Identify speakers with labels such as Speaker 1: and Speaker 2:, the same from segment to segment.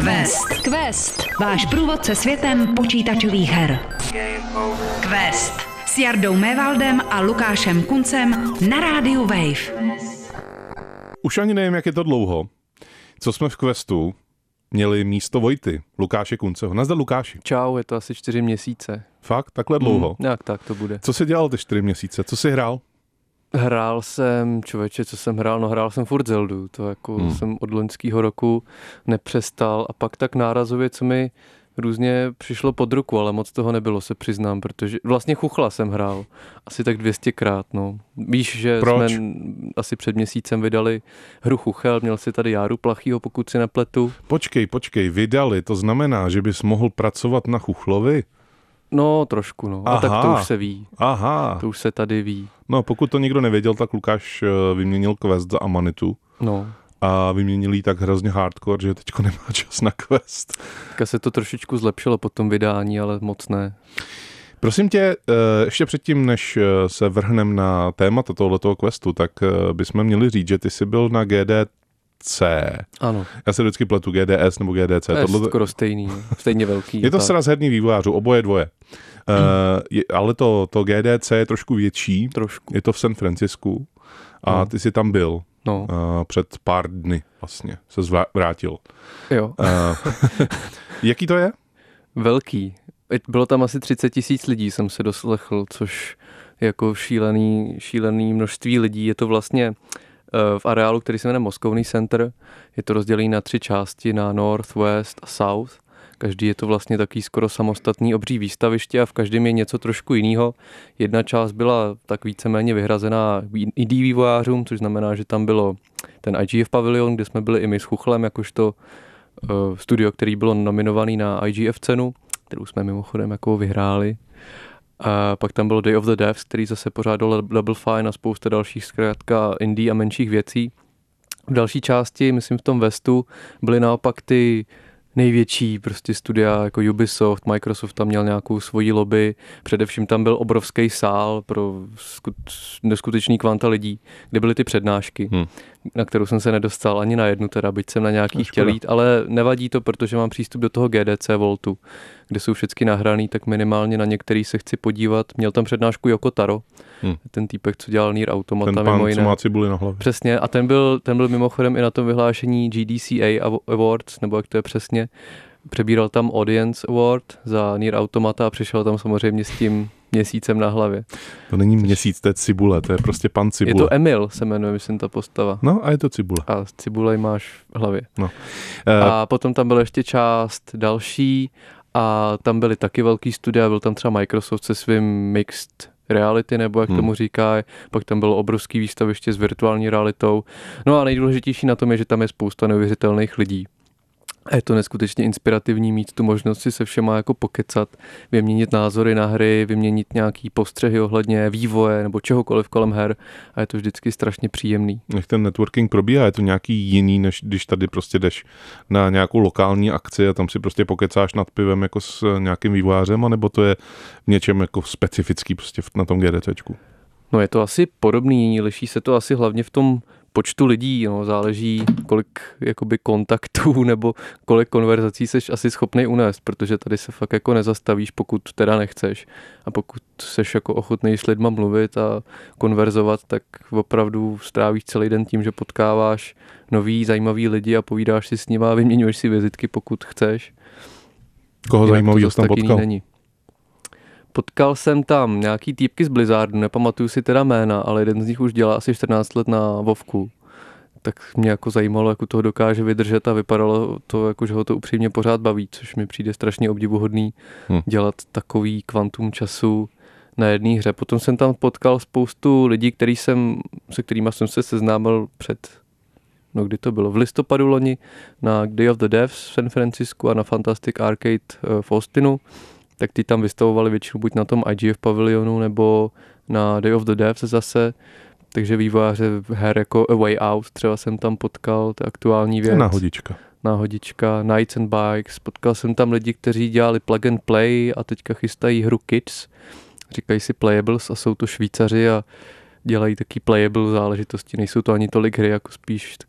Speaker 1: Quest. Váš průvodce světem počítačových her. Quest. S Jardou Mévaldem a Lukášem Kuncem na rádiu Wave.
Speaker 2: Už ani nevím, jak je to dlouho, co jsme v Questu měli místo Vojty, Lukáše Kunceho. Nazdar, Lukáši.
Speaker 3: Čau, je to asi 4 měsíce.
Speaker 2: Fakt? Takhle dlouho?
Speaker 3: Jak tak to bude.
Speaker 2: Co jsi dělal ty 4 měsíce? Co jsi hrál?
Speaker 3: Hrál jsem, co jsem hrál? No hrál jsem furt Zeldu, to jako jsem od loňského roku nepřestal a pak tak nárazově, co mi různě přišlo pod ruku, ale moc toho nebylo, se přiznám, protože vlastně Chuchla jsem hrál asi tak 200krát, no. Víš, že
Speaker 2: Proč?
Speaker 3: jsme asi před měsícem vydali hru Chuchel, měl si tady Járu Plachýho, pokud si nepletu.
Speaker 2: Počkej, vydali, to znamená, že bys mohl pracovat na Chuchlovi?
Speaker 3: No, trošku, no.
Speaker 2: Aha.
Speaker 3: A tak to už se ví.
Speaker 2: Aha.
Speaker 3: To už se tady ví.
Speaker 2: No, pokud to nikdo nevěděl, tak Lukáš vyměnil Quest za Amanitu.
Speaker 3: No.
Speaker 2: A vyměnil jí tak hrozně hardcore, že teďko nemá čas na Quest.
Speaker 3: Teďka se to trošičku zlepšilo po tom vydání, ale moc ne.
Speaker 2: Prosím tě, ještě předtím, než se vrhneme na témata tohletoho Questu, tak bychom měli říct, že ty jsi byl na GDC.
Speaker 3: Ano.
Speaker 2: Já se vždycky pletu GDS nebo GDC.
Speaker 3: To je skoro stejný, stejně velký.
Speaker 2: Je to sraz herních vývojářů, oboje dvoje. Ale to GDC je trošku větší.
Speaker 3: Trošku.
Speaker 2: Je to v San Francisku a ty jsi tam byl.
Speaker 3: No.
Speaker 2: Před pár dny vlastně se vrátil.
Speaker 3: Jo.
Speaker 2: Jaký to je?
Speaker 3: Velký. Bylo tam asi 30 000 lidí, jsem se doslechl, což je jako šílený množství lidí. Je to vlastně v areálu, který se jmenuje Moscovny Center. Je to rozdělené na 3 části, na North, West a South. Každý je to vlastně takový skoro samostatný obří výstaviště a v každém je něco trošku jiného. Jedna část byla tak víceméně vyhrazená indie vývojářům, což znamená, že tam bylo ten IGF pavilion, kde jsme byli i my s Chuchlem, jakožto studio, který bylo nominovaný na IGF cenu, kterou jsme mimochodem jako vyhráli. A pak tam bylo Day of the Devs, který zase pořádal Double Fine a spousta dalších zkrátka indie a menších věcí. V další části, myslím v tom Westu, byly naopak ty největší prostě studia jako Ubisoft, Microsoft tam měl nějakou svoji lobby, především tam byl obrovský sál pro neskutečný kvanta lidí, kde byly ty přednášky, na kterou jsem se nedostal ani na jednu teda, byť jsem na nějaký chtěl jít, ale nevadí to, protože mám přístup do toho GDC Voltu, kde jsou všechny nahraný, tak minimálně na některý se chci podívat. Měl tam přednášku Yoko Taro, ten týpek, co dělal Nier Automata,
Speaker 2: ten pán,
Speaker 3: mimo jiné.
Speaker 2: co má cibuli na hlavě.
Speaker 3: Přesně, a ten byl mimochodem i na tom vyhlášení GDCA Awards, nebo jak to je přesně. Přebíral tam Audience Award za Nier Automata a přišel tam samozřejmě s tím měsícem na hlavě.
Speaker 2: To není měsíc, to je cibule, to je prostě pan cibule.
Speaker 3: Je to Emil, se jmenuje, myslím, ta postava.
Speaker 2: No a je to cibule.
Speaker 3: A cibulej máš v hlavě.
Speaker 2: No.
Speaker 3: A potom tam byla ještě část další a tam byly taky velký studia, byl tam třeba Microsoft se svým Mixed Reality, nebo jak tomu říká, pak tam bylo obrovský výstaviště s virtuální realitou. No a nejdůležitější na tom je, že tam je spousta neuvěřitelných lidí. A je to neskutečně inspirativní mít tu možnost si se všema jako pokecat, vyměnit názory na hry, vyměnit nějaký postřehy ohledně vývoje nebo čehokoliv kolem her a je to vždycky strašně příjemný.
Speaker 2: Jak ten networking probíhá, je to nějaký jiný, než když tady prostě jdeš na nějakou lokální akci a tam si prostě pokecáš nad pivem jako s nějakým vývojářem, anebo to je v něčem jako specifický prostě na tom GDCčku?
Speaker 3: No je to asi podobný, liší se to asi hlavně v tom počtu lidí, no, záleží, kolik jakoby kontaktů nebo kolik konverzací seš asi schopnej unést, protože tady se fakt jako nezastavíš, pokud teda nechceš. A pokud seš jako ochotnej s lidma mluvit a konverzovat, tak opravdu strávíš celý den tím, že potkáváš nový, zajímavý lidi a povídáš si s nimi a vyměňuješ si vizitky, pokud chceš.
Speaker 2: Koho zajímavýho jsi tam potkal?
Speaker 3: Není. Potkal jsem tam nějaký týpky z Blizzardu, nepamatuju si teda jména, ale jeden z nich už dělá asi 14 let na Vovku. Tak mě jako zajímalo, jak u toho dokáže vydržet a vypadalo to, jako, že ho to upřímně pořád baví, což mi přijde strašně obdivuhodný dělat takový kvantum času na jedné hře. Potom jsem tam potkal spoustu lidí, se kterými jsem se seznámil kdy to bylo? V listopadu loni na Day of the Devs v San Francisku a na Fantastic Arcade v Austinu. Tak ty tam vystavovali většinou buď na tom IGF pavilionu nebo na Day of the Devs zase, takže vývojáře her jako A Way Out třeba jsem tam potkal, to je aktuální věc. Náhodička, Nights and Bikes, potkal jsem tam lidi, kteří dělali plug and play a teďka chystají hru Kids, říkají si Playables a jsou to Švýcaři a dělají taky playable záležitosti, nejsou to ani tolik hry, jako spíš taky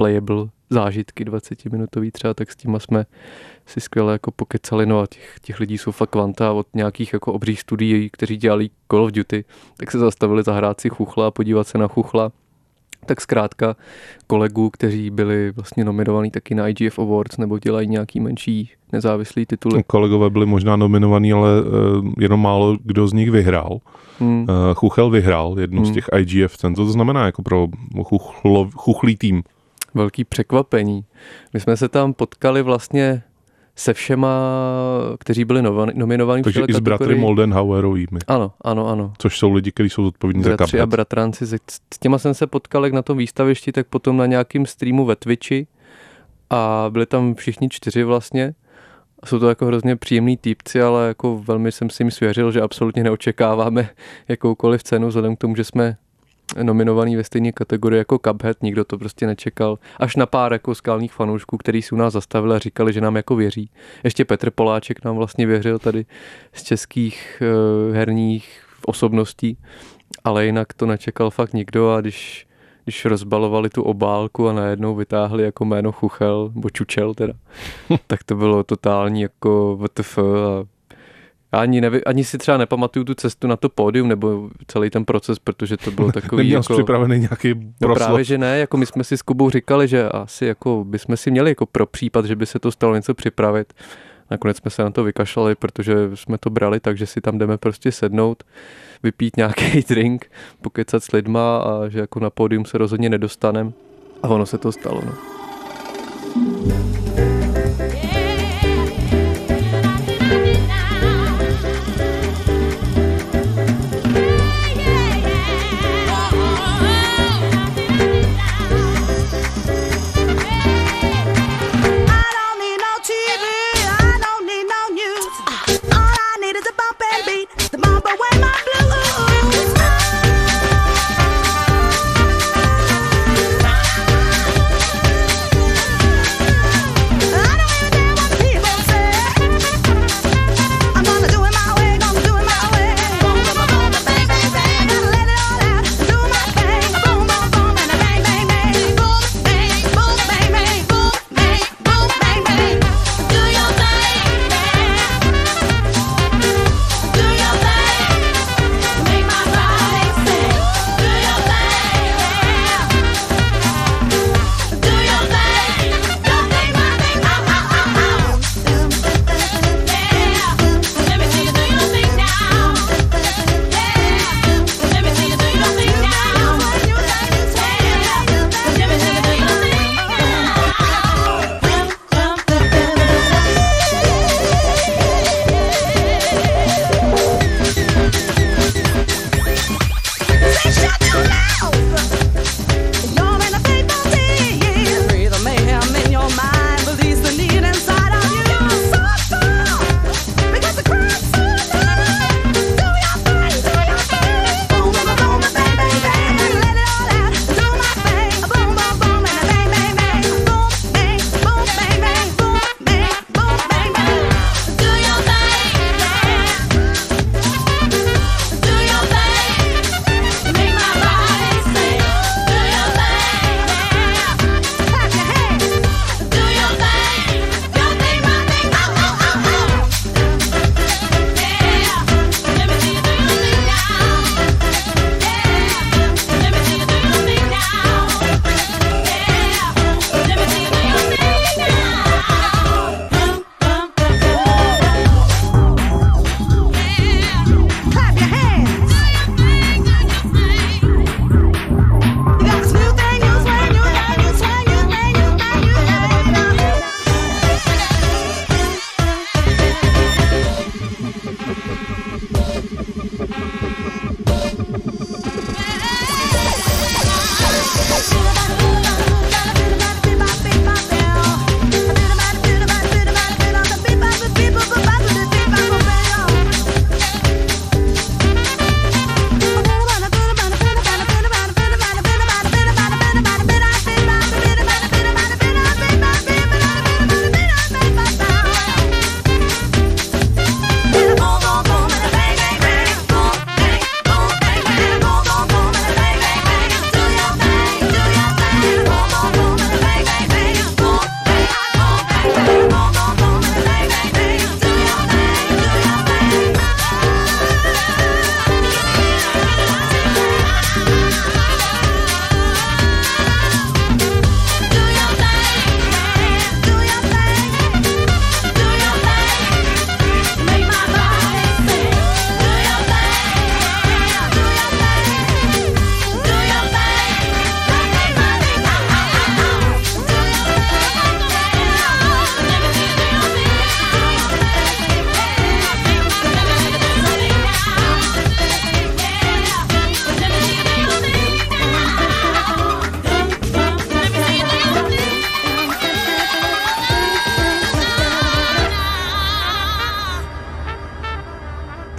Speaker 3: replayable zážitky 20-minutový třeba, tak s tím jsme si skvěle jako pokecali, no a těch lidí jsou fakt kvanta od nějakých jako obřích studií, kteří dělali Call of Duty, tak se zastavili zahrát si chuchla a podívat se na chuchla. Tak zkrátka kolegů, kteří byli vlastně nominovaní taky na IGF Awards nebo dělají nějaký menší nezávislý tituly.
Speaker 2: Kolegové byli možná nominovaní, ale jenom málo kdo z nich vyhrál. Chuchel vyhrál jednu z těch IGF cen. To znamená jako pro chuchlý tým?
Speaker 3: Velký překvapení. My jsme se tam potkali vlastně se všema, kteří byli nominovaní.
Speaker 2: Takže i s bratry Moldenhauerovými.
Speaker 3: Ano.
Speaker 2: Což jsou lidi, kteří jsou zodpovědní za Cuphead.
Speaker 3: Bratři a bratranci. S těma jsem se potkal jak na tom výstavišti, tak potom na nějakým streamu ve Twitchi a byli tam všichni 4 vlastně. Jsou to jako hrozně příjemný týpci, ale jako velmi jsem si jim svěřil, že absolutně neočekáváme jakoukoliv cenu, vzhledem k tomu, že jsme nominovaný ve stejné kategorii jako Cuphead, nikdo to prostě nečekal. Až na pár jako skalních fanoušků, kteří si u nás zastavili a říkali, že nám jako věří. Ještě Petr Poláček nám vlastně věřil tady z českých herních osobností, ale jinak to nečekal fakt nikdo a když rozbalovali tu obálku a najednou vytáhli jako jméno Chuchel, nebo Čučel teda, tak to bylo totální jako WTF a ani si třeba nepamatuju tu cestu na to pódium nebo celý ten proces, protože to bylo takový
Speaker 2: Neměl
Speaker 3: jako...
Speaker 2: připravený nějaký proslov.
Speaker 3: No právě, že ne, jako my jsme si s Kubou říkali, že asi jako bychom si měli jako pro případ, že by se to stalo něco připravit. Nakonec jsme se na to vykašlali, protože jsme to brali tak, že si tam jdeme prostě sednout, vypít nějaký drink, pokecat s lidma a že jako na pódium se rozhodně nedostanem. A ono se to stalo, no.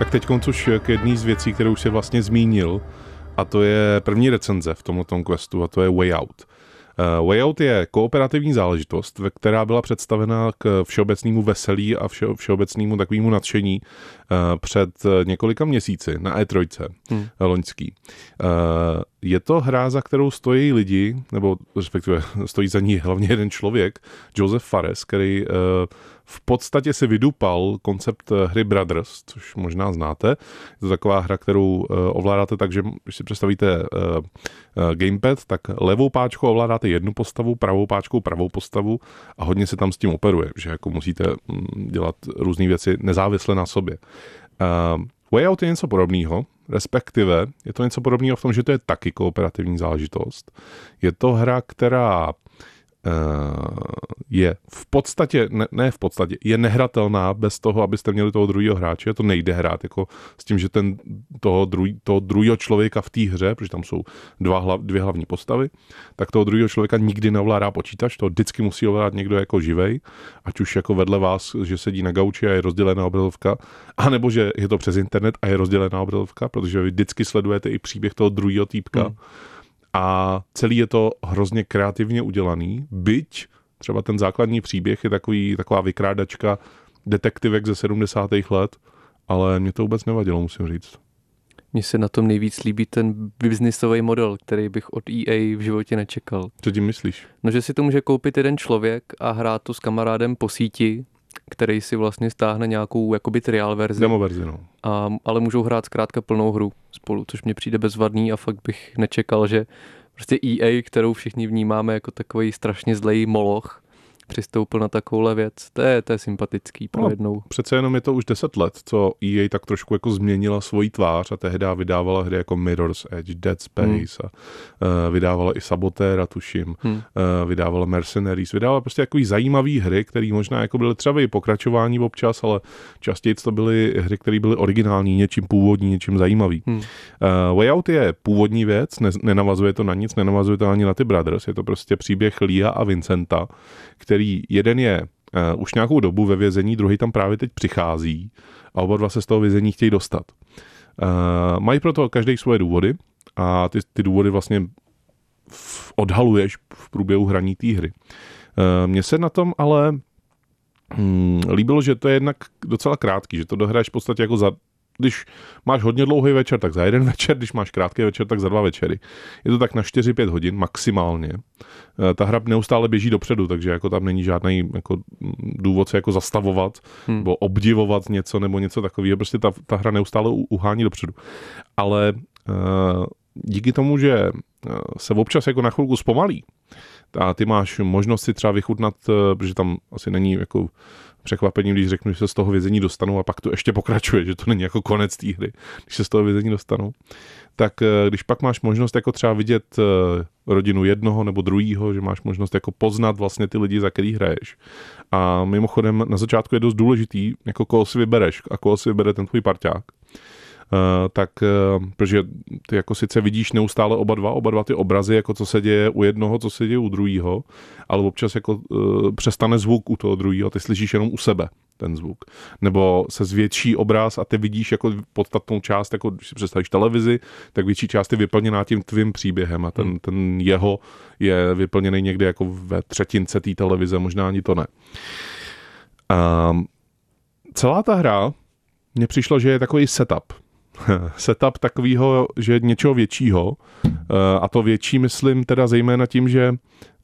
Speaker 2: Tak teď už k jedné z věcí, kterou už si vlastně zmínil, a to je první recenze v tomto questu, a to je Way Out. Way Out je kooperativní záležitost, která byla představena k všeobecnému veselí a všeobecnému takovému nadšení před několika měsíci na E3 loňský. Je to hra, za kterou stojí lidi, nebo respektive stojí za ní hlavně jeden člověk, Joseph Fares, který v podstatě si vydupal koncept hry Brothers, což možná znáte. Je to taková hra, kterou ovládáte tak, že když si představíte gamepad, tak levou páčkou ovládáte jednu postavu, pravou páčkou pravou postavu a hodně se tam s tím operuje, že jako musíte dělat různé věci nezávisle na sobě. Way Out je něco podobného, respektive je to něco podobného v tom, že to je taky kooperativní záležitost. Je to hra, která je v podstatě, ne v podstatě, je nehratelná bez toho, abyste měli toho druhého hráče. To nejde hrát jako s tím, že toho druhého člověka v té hře, protože tam jsou dvě hlavní postavy, tak toho druhého člověka nikdy neovládá počítač, to vždycky musí ovládat někdo jako živej, ať už jako vedle vás, že sedí na gauči a je rozdělená obrazovka, anebo že je to přes internet a je rozdělená obrazovka, protože vy vždycky sledujete i příběh toho druhého týpka. A celý je to hrozně kreativně udělaný, byť třeba ten základní příběh je taková vykrádačka detektivek ze 70. let, ale mě to vůbec nevadilo, musím říct.
Speaker 3: Mně se na tom nejvíc líbí ten biznisový model, který bych od EA v životě nečekal.
Speaker 2: Co tím myslíš?
Speaker 3: No, že si to může koupit jeden člověk a hrát to s kamarádem po síti, který si vlastně stáhne nějakou jakoby trial verzi.
Speaker 2: Demo verzi, no.
Speaker 3: Ale můžou hrát zkrátka plnou hru spolu, což mně přijde bezvadný a fakt bych nečekal, že prostě EA, kterou všichni vnímáme jako takový strašně zlej moloch, přistoupil na takovouhle věc. To je sympatický pro jednou.
Speaker 2: Přece jenom je to už 10 let, co EA tak trošku jako změnila svoji tvář a tehdy vydávala hry jako Mirror's Edge, Dead Space a vydávala i Sabotéra, tuším, vydávala Mercenaries, vydávala prostě takový zajímavý hry, které možná jako byly třeba i pokračování občas, ale častěji to byly hry, které byly originální, něčím původní, něčím zajímavý. Way Out je původní věc, nenavazuje to na nic, nenavazuje to ani na ty Brothers, je to prostě příběh Lia a Vincenta, který jeden je už nějakou dobu ve vězení, druhý tam právě teď přichází a oba dva se z toho vězení chtějí dostat. Mají proto každý svoje důvody a ty důvody vlastně odhaluješ v průběhu hraní té hry. Mně se na tom ale líbilo, že to je jednak docela krátký, že to dohraješ v podstatě jako když máš hodně dlouhý večer, tak za jeden večer, když máš krátký večer, tak za 2 večery. Je to tak na 4-5 hodin maximálně. Ta hra neustále běží dopředu, takže jako tam není žádný jako důvod se jako zastavovat nebo obdivovat něco nebo něco takového. Prostě ta hra neustále uhání dopředu. Ale díky tomu, že se občas jako na chvilku zpomalí a ty máš možnost si třeba vychutnat, protože tam asi není jako překvapením, když řeknu, že se z toho vězení dostanou a pak to ještě pokračuje, že to není jako konec té hry, když se z toho vězení dostanou. Tak když pak máš možnost jako třeba vidět rodinu jednoho nebo druhýho, že máš možnost jako poznat vlastně ty lidi, za který hraješ. A mimochodem na začátku je dost důležitý, jako koho si vybereš a koho si vybere ten tvůj parťák. Protože ty jako sice vidíš neustále oba dva ty obrazy, jako co se děje u jednoho, co se děje u druhého, ale občas jako přestane zvuk u toho druhého, ty slyšíš jenom u sebe ten zvuk. Nebo se zvětší obraz a ty vidíš jako podstatnou část, jako když si představíš televizi, tak větší část je vyplněná tím tvým příběhem a ten jeho je vyplněný někde jako ve třetince té televize, možná ani to ne. Celá ta hra mně přišlo, že je takový setup takového, že něčeho většího, a to větší myslím teda zejména tím, že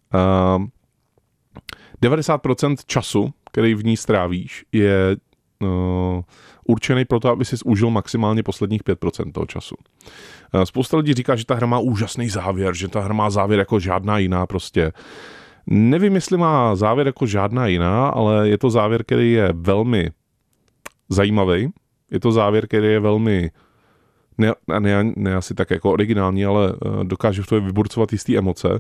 Speaker 2: 90% času, který v ní strávíš, je určený pro to, aby si užil maximálně posledních 5% toho času. Spousta lidí říká, že ta hra má úžasný závěr, že ta hra má závěr jako žádná jiná prostě. Nevím, jestli má závěr jako žádná jiná, ale je to závěr, který je velmi zajímavý. Je to závěr, který je velmi ne asi tak jako originální, ale dokáže v tobě vyburcovat jistý emoce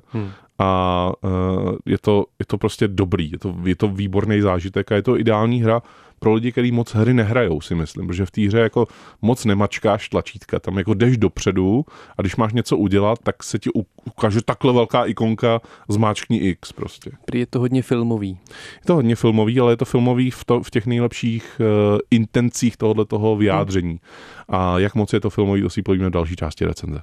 Speaker 2: a je to prostě dobrý, je to výborný zážitek a je to ideální hra pro lidi, kteří moc hry nehrajou, si myslím, protože v té hře jako moc nemačkáš tlačítka, tam jako jdeš dopředu a když máš něco udělat, tak se ti ukáže takhle velká ikonka, zmáčkni X prostě.
Speaker 3: Je to hodně filmový.
Speaker 2: Je to hodně filmový, ale je to filmový v těch nejlepších intencích tohoto vyjádření. A jak moc je to filmový, to si povíme v další části recenze.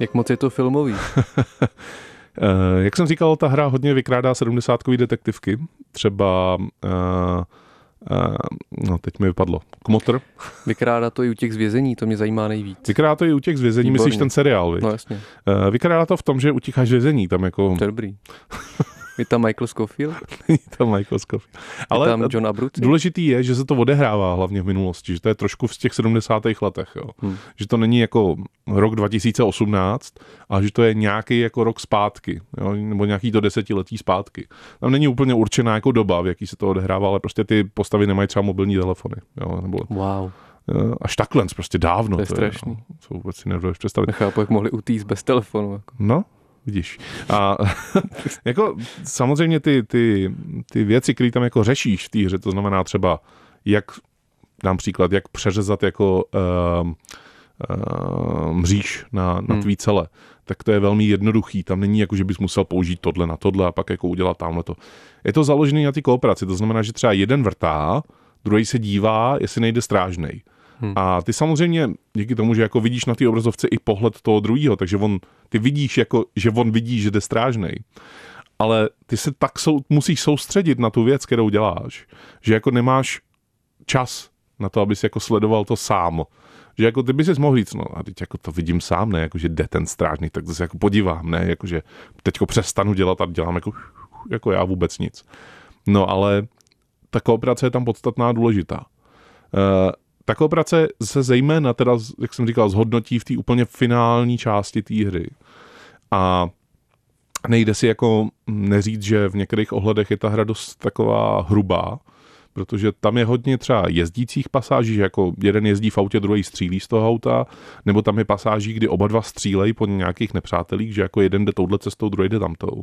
Speaker 3: Jak moc je to filmový?
Speaker 2: Jak jsem říkal, ta hra hodně vykrádá 70kový detektivky. Třeba, no teď mi vypadlo, Kmotr.
Speaker 3: Vykrádá to i u těch z vězení, to mě zajímá nejvíc.
Speaker 2: Vykrádá to i u těch z vězení,
Speaker 3: Výborně.
Speaker 2: myslíš ten seriál, viď?
Speaker 3: No jasně.
Speaker 2: Vykrádá to v tom, že utíkáš z vězení, tam jako...
Speaker 3: To je dobrý. Je tam Michael Scofield?
Speaker 2: Není tam Michael Scofield.
Speaker 3: Ale tam John Abruzzi?
Speaker 2: Důležitý je, že se to odehrává hlavně v minulosti, že to je trošku v těch 70. letech, jo. Že to není jako rok 2018, ale že to je nějaký jako rok zpátky, jo? Nebo nějaký to desetiletí zpátky. Tam není úplně určená jako doba, v jaký se to odehrává, ale prostě ty postavy nemají třeba mobilní telefony. Jo? Nebo,
Speaker 3: wow.
Speaker 2: Až takhle, prostě dávno.
Speaker 3: To je strašný.
Speaker 2: To vůbec si nedovedeš představit.
Speaker 3: Nechápu, jak mohli utíct bez telefonu. Jako.
Speaker 2: No, vidíš. A jako samozřejmě ty věci, které tam jako řešíš v té hře, to znamená třeba, jak dám příklad, jak přeřezat jako mříž na tvý cele, tak to je velmi jednoduchý. Tam není jako, že bys musel použít tohle na tohle a pak jako udělat tamhleto. Je to založené na ty kooperaci, to znamená, že třeba jeden vrtá, druhý se dívá, jestli nejde strážnej. A ty samozřejmě díky tomu, že jako vidíš na té obrazovce i pohled toho druhého, takže ty vidíš, jako, že on vidí, že jde strážnej. Ale ty se tak musíš soustředit na tu věc, kterou děláš, že jako nemáš čas na to, abys jako sledoval to sám. Že jako ty bys si mohl říct, no a teď jako to vidím sám, ne, jako že jde ten strážný, tak to se jako podívám, ne, jako že teďko přestanu dělat a dělám jako já vůbec nic. No ale ta kooperace je tam podstatná a důležitá. Ta kooperace se zejména teda, jak jsem říkal, zhodnotí v té úplně finální části té hry. A nejde si jako neříct, že v některých ohledech je ta hra dost taková hrubá, protože tam je hodně třeba jezdících pasáží, že jako jeden jezdí v autě, druhý střílí z toho auta, nebo tam je pasáží, kdy oba dva střílejí po nějakých nepřátelích, že jako jeden jde touhle cestou, druhý jde tamtou.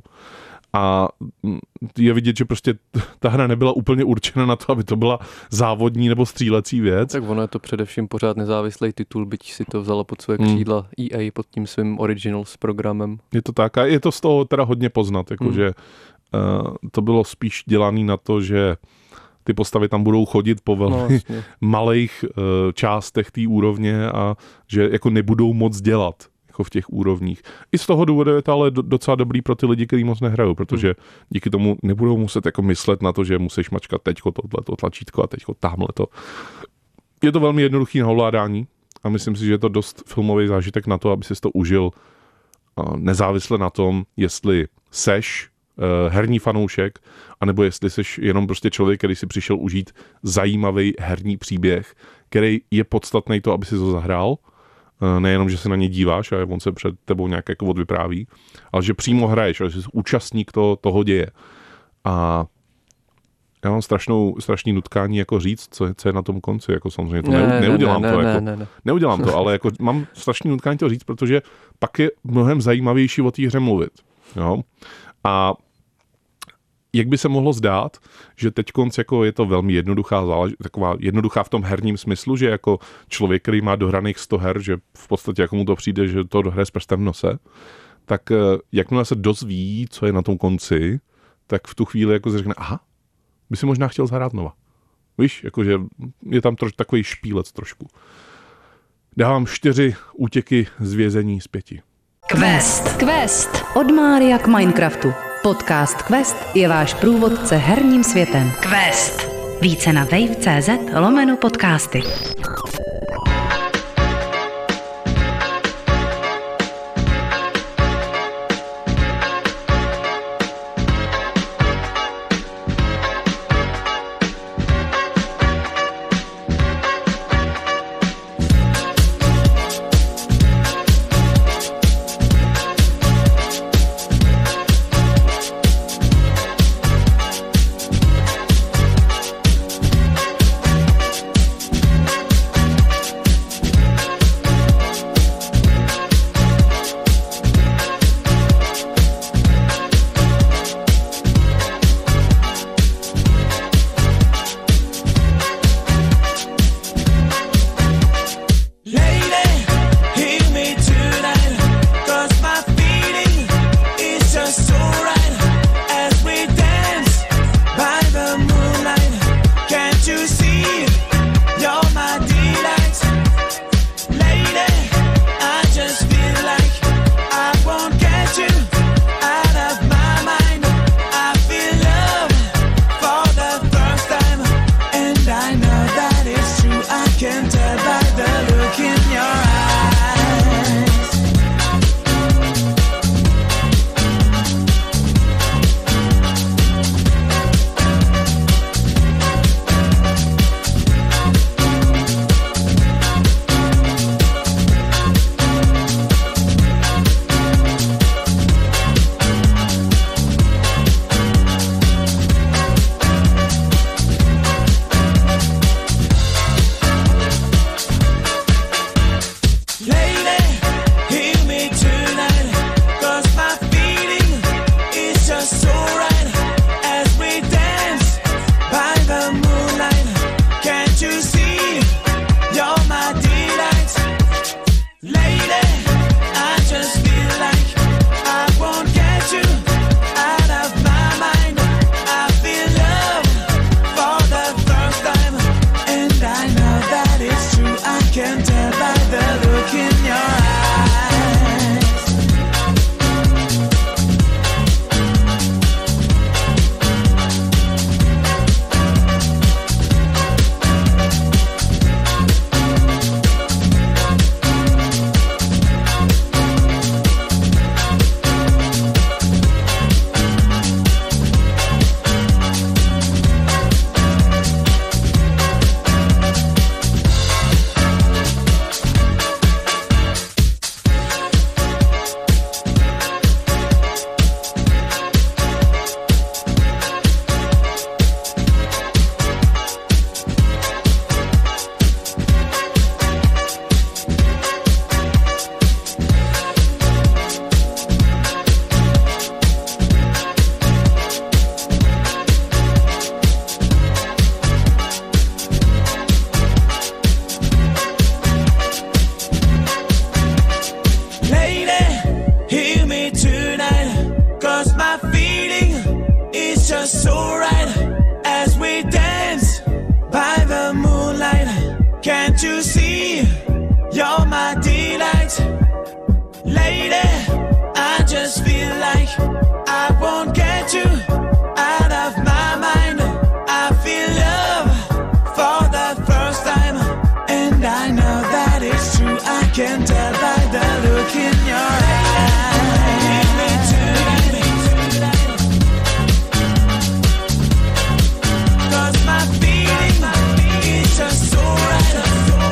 Speaker 2: A je vidět, že prostě ta hra nebyla úplně určena na to, aby to byla závodní nebo střílecí věc.
Speaker 3: Tak ono je to především pořád nezávislý titul, byť si to vzala pod své křídla EA pod tím svým Originals programem.
Speaker 2: Je to tak a je to z toho teda hodně poznat, jakože to bylo spíš dělané na to, že ty postavy tam budou chodit po velmi malých částech té úrovně a že jako nebudou moc dělat jako v těch úrovních. I z toho důvodu je to ale docela dobrý pro ty lidi, kteří moc nehrajou, protože díky tomu nebudou muset jako myslet na to, že musíš mačkat teďko tohleto tlačítko a teďko tamhleto. Je to velmi jednoduchý na ovládání a myslím si, že je to dost filmový zážitek na to, aby si to užil nezávisle na tom, jestli seš herní fanoušek, anebo jestli jsi jenom prostě člověk, který si přišel užít zajímavý herní příběh, který je podstatný to, aby si to zahrál. Nejenom, že se na ně díváš a on se před tebou nějak jako odvypráví, ale že přímo hraješ, že jsi účastník toho děje. A já mám strašný nutkání jako říct, co je na tom konci, jako samozřejmě to neudělám to. Neudělám to, ale jako mám strašný nutkání to říct, protože pak je mnohem zajímavější o té hře mluvit. Jo? A jak by se mohlo zdát, že teďkonc jako je to velmi jednoduchá taková jednoduchá v tom herním smyslu, že jako člověk, který má dohraných 100 her, že v podstatě jako mu to přijde, že to dohraje s prstem v nose, tak jakmile se dozví, co je na tom konci, tak v tu chvíli jako se řekne, aha, by si možná chtěl zahrát znova. Víš, jakože je tam takový špílec trošku. Dávám 4 útěky z vězení z 5.
Speaker 1: Quest. Od Mária k Minecraftu. Podcast Quest je váš průvodce herním světem. Quest. Více na wave.cz/podcasty.
Speaker 4: just so right as we dance by the moonlight. Can't you see you're my delight? Lady, I just feel like I won't get you out of my mind. I feel love for the first time, and I know that it's true. I can tell by the look in your eyes. Give me tonight, 'cause my feeling is just so right.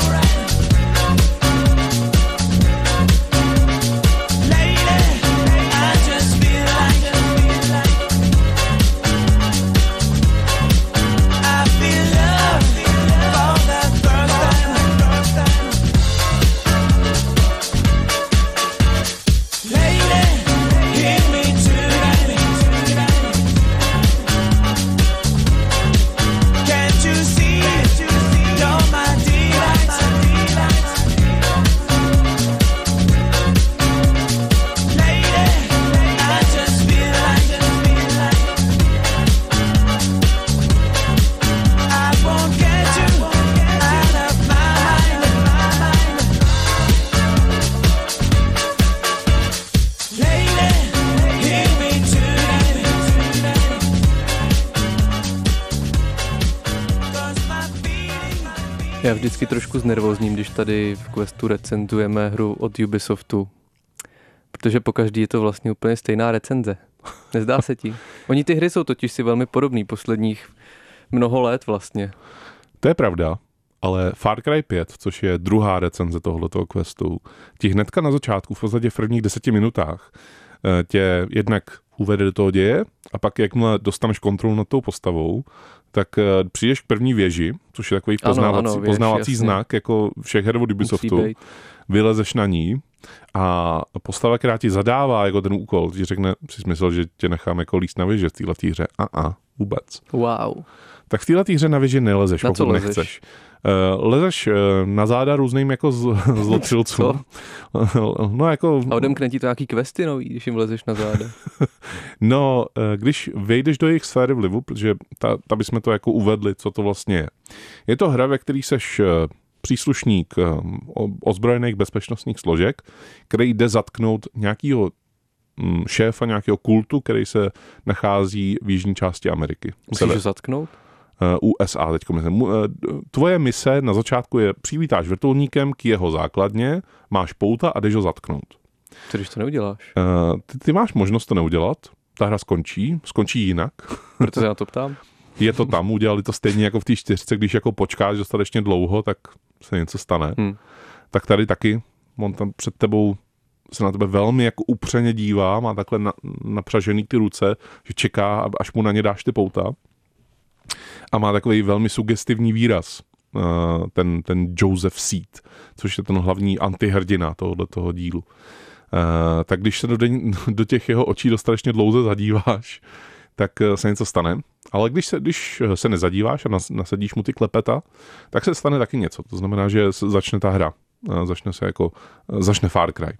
Speaker 3: Já vždycky trošku znervózním, když tady v Questu recenzujeme hru od Ubisoftu, protože pokaždý je to vlastně úplně stejná recenze. Nezdá se ti? Oni ty hry jsou totiž si velmi podobný posledních mnoho let vlastně.
Speaker 2: To je pravda, ale Far Cry 5, což je druhá recenze tohoto Questu, ti hnedka na začátku, v podstatě v prvních 10 minutách, tě jednak uvede do toho děje a pak jakmile dostaneš kontrolu nad tou postavou, tak přijdeš k první věži, což je takový poznávací znak, jako všech her od Ubisoftu. Vylezeš na ní a postava, která ti zadává jako ten úkol, ti řekne, si myslel, že tě nechám jako líst na věži v této hře. Vůbec.
Speaker 3: Wow.
Speaker 2: Tak v této hře na věži nelezeš,
Speaker 3: na
Speaker 2: pokud nechceš. Lezeš na záda různým jako zlotřilcům. No jako...
Speaker 3: A odemkne ti to nějaký questy nový, když jim lezeš na záda?
Speaker 2: No, když vejdeš do jejich sféry vlivu, protože tady jsme to jako uvedli, co to vlastně je. Je to hra, ve který seš příslušník ozbrojených bezpečnostních složek, který jde zatknout nějakýho šéfa nějakého kultu, který se nachází v jižní části Ameriky.
Speaker 3: Musíš ho zatknout?
Speaker 2: USA teďko myslím. Tvoje mise na začátku je přivítáš vrtulníkem k jeho základně, máš pouta a jdeš ho zatknout.
Speaker 3: Co když to neuděláš?
Speaker 2: Ty máš možnost to neudělat, ta hra skončí jinak.
Speaker 3: Proto se na to ptám.
Speaker 2: Je to tam, udělali to stejně jako v té 4, když jako počkáš dostatečně dlouho, tak se něco stane. Tak tady taky, on tam před tebou se na tebe velmi jako upřeně dívá, má takhle napřažený ty ruce, že čeká, až mu na ně dáš ty pouta. A má takový velmi sugestivní výraz, ten Joseph Seed, což je ten hlavní antihrdina tohoto dílu. Tak když se do těch jeho očí dostatečně dlouze zadíváš, tak se něco stane. Ale když se nezadíváš a nasadíš mu ty klepeta, tak se stane taky něco. To znamená, že začne ta hra. Začne Far Cry.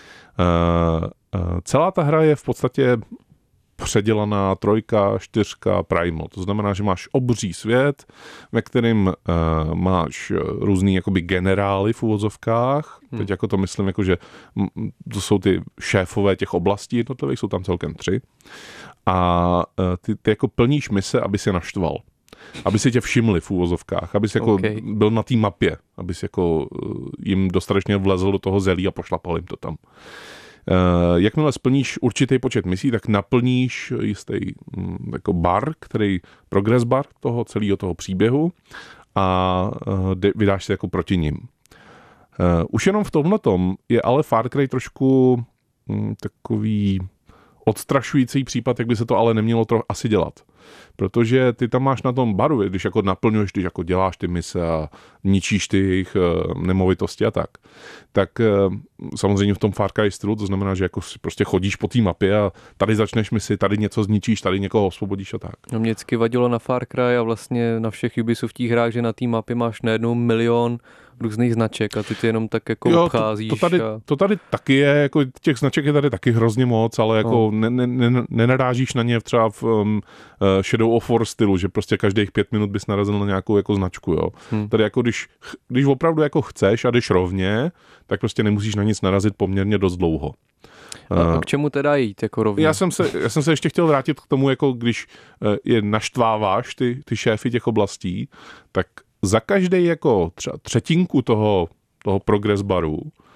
Speaker 2: Celá ta hra je v podstatě předělaná 3, 4 Primal. To znamená, že máš obří svět, ve kterém máš různý jakoby generály v uvozovkách. Teď jako to myslím, jako, že to jsou ty šéfové těch oblastí jednotlivých, jsou tam celkem 3. A ty jako plníš mise, aby si naštval. Aby si tě všimli v uvozovkách, aby si jako byl na té mapě, aby si jako jim dostatečně vlezl do toho zelí a pošlapal jim to tam. Jakmile splníš určitý počet misí, tak naplníš jistý jako bar, progress bar celého toho příběhu a vydáš se jako proti nim. Už jenom v tomhletom je ale Far Cry trošku takový odstrašující případ, jak by se to ale nemělo asi dělat. Protože ty tam máš na tom baru, když jako naplňuješ, když jako děláš ty mise a ničíš ty jejich nemovitosti a tak samozřejmě v tom Far Cry stylu, to znamená, že jako si prostě chodíš po té mapě a tady začneš misi, tady něco zničíš, tady někoho osvobodíš a tak.
Speaker 3: No mě vždycky vadilo na Far Cry a vlastně na všech Ubisoftích hrách, že na té mapě máš najednou 1 milion různých značek a ty jenom tak jako obcházíš.
Speaker 2: To tady taky je, jako těch značek je tady taky hrozně moc, ale jako nenarážíš na ně třeba Shadow of War stylu, že prostě každých 5 minut bys narazil na nějakou jako značku, jo. Tady jako když opravdu jako chceš a jdeš rovně, tak prostě nemusíš na nic narazit poměrně dost dlouho.
Speaker 3: A k čemu teda jít jako rovně?
Speaker 2: Já jsem se ještě chtěl vrátit k tomu, jako když je naštváváš ty šéfy těch oblastí, tak za každý jako třeba třetinku toho progress baru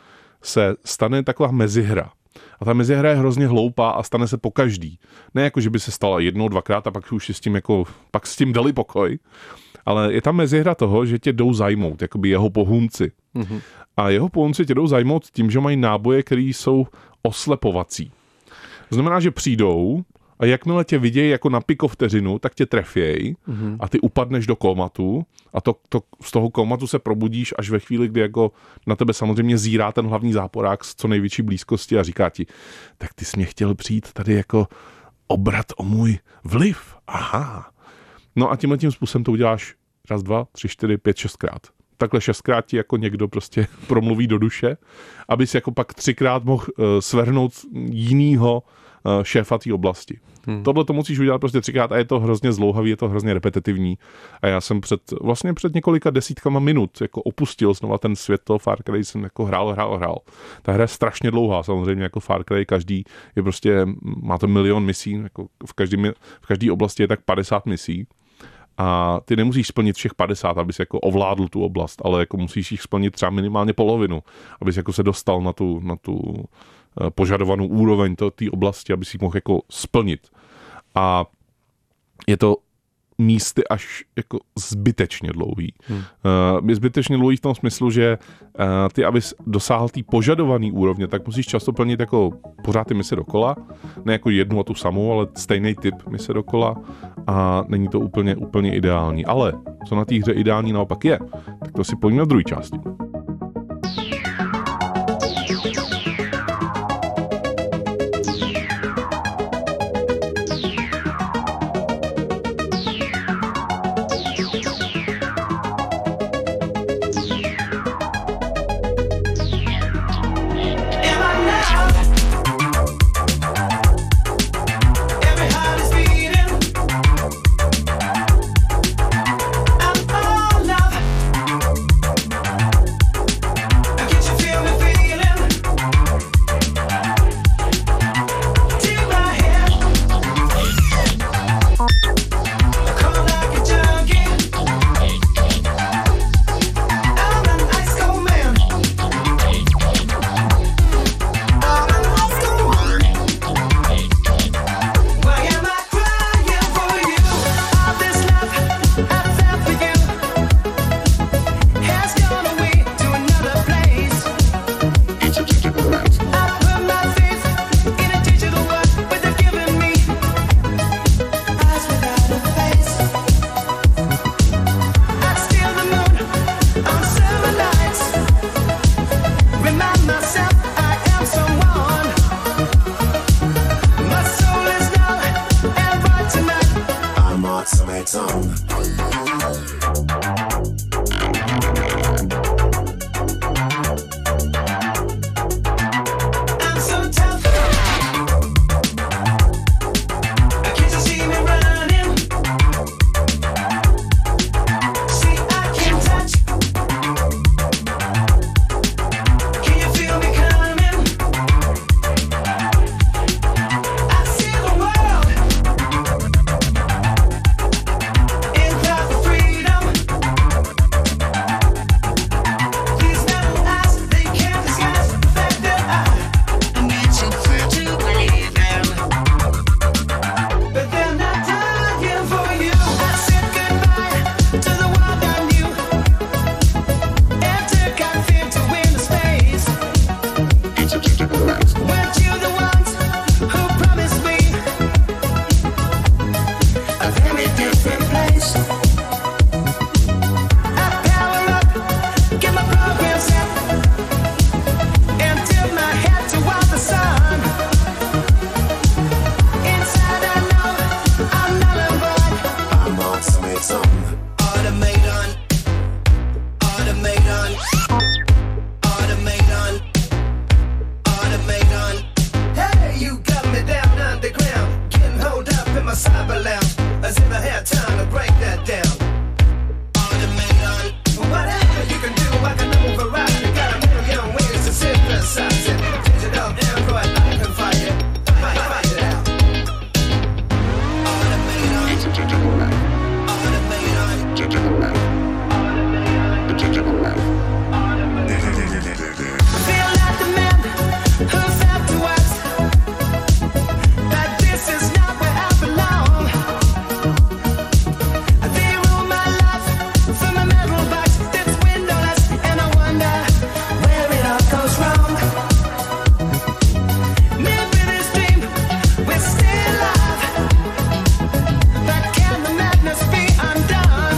Speaker 2: se stane taková mezihra. A ta mezihra je hrozně hloupá a stane se pokaždý. Ne jako, že by se stala 1, 2krát a pak už pak s tím dali pokoj, ale je tam mezihra toho, že tě jdou zajmout, jakoby jeho pohůnci. Mm-hmm. A jeho pohůnci tě jdou zajmout tím, že mají náboje, které jsou oslepovací. To znamená, že přijdou a jakmile tě vidějí jako na pikovteřinu, tak tě trefějí a ty upadneš do komatu a z toho komatu se probudíš až ve chvíli, kdy jako na tebe samozřejmě zírá ten hlavní záporák z co největší blízkosti a říká ti, tak ty jsi mě chtěl přijít tady jako obrat o můj vliv. Aha. No a tímhle tím způsobem to uděláš 1, 2, 3, 4, 5, 6krát. Takhle 6krát ti jako někdo prostě promluví do duše, abys jako pak 3krát mohl svrhnout jinýho šéfa té oblasti. Tohle to musíš udělat prostě 3krát a je to hrozně zdlouhavý, je to hrozně repetitivní. A já jsem před několika desítkama minut jako opustil znova ten svět toho Far Cry, jsem jako hrál. Ta hra je strašně dlouhá, samozřejmě jako Far Cry, každý je prostě, má to 1 000 000 misí, jako v každé oblasti je tak 50 misí. A ty nemusíš splnit všech 50, abys jako ovládl tu oblast, ale jako musíš jich splnit třeba minimálně polovinu, abys jako se dostal na tu požadovanou úroveň té oblasti, aby si ji mohl jako splnit. A je to místy až jako zbytečně dlouhý. Je zbytečně dlouhý v tom smyslu, že ty, abys dosáhl té požadované úrovně, tak musíš často plnit jako pořád ty mise dokola, ne jako jednu a tu samou, ale stejný typ mise dokola a není to úplně ideální. Ale co na té hře ideální naopak je, tak to si pojďme v druhé části.
Speaker 4: Has ever had time to break that down? Automaton. Whatever you can do, I can move around. You got a million ways to synthesize it. Digital Android, I can fight it. Fight it out. Automaton. It's a digital man. Automaton. Digital man. Digital man. Feel like the man who felt to us that this is not where I belong. They rule my life from a metal box that's windowless, and I wonder where it all goes wrong. Living this dream, we're still alive, but can the madness be undone?